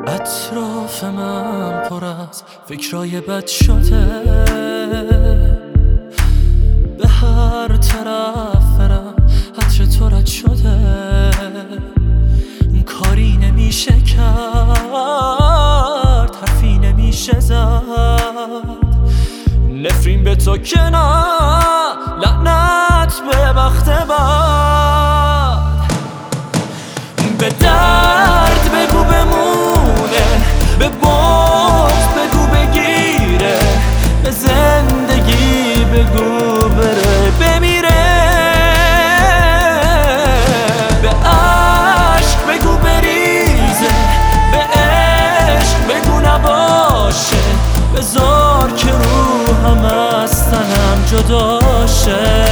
اطراف من پر از فکرای بد شده، به هر طرف برم عطر تو رد شده، کاری نمیشه کرد، حرفی نمیشه زد، نفرین به تو که نه، لعنت به بخت بد. به درد بگو بمونه، به بغض بگو بگیره، به زندگی بگو بره بمیره، به عشق بگو بریزه، به عشق بگو نباشه، بذار که روحم از تنم جدا شه.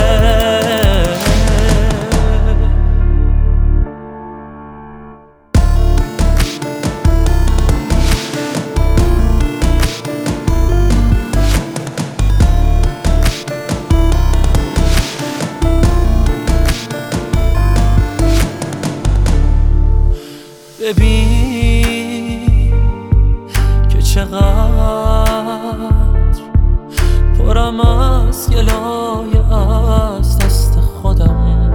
ببین که چقدر پرم از گلای از دست خودم،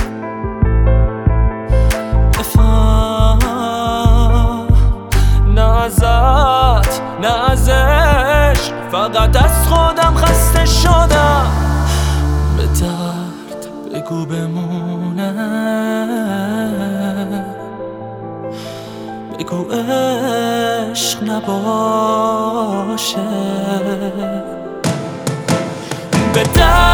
بفهم نه ازت نه از عشق، فقط از خودم خسته شدم. به درد بگو بمونه، بگو عشق نباشه، به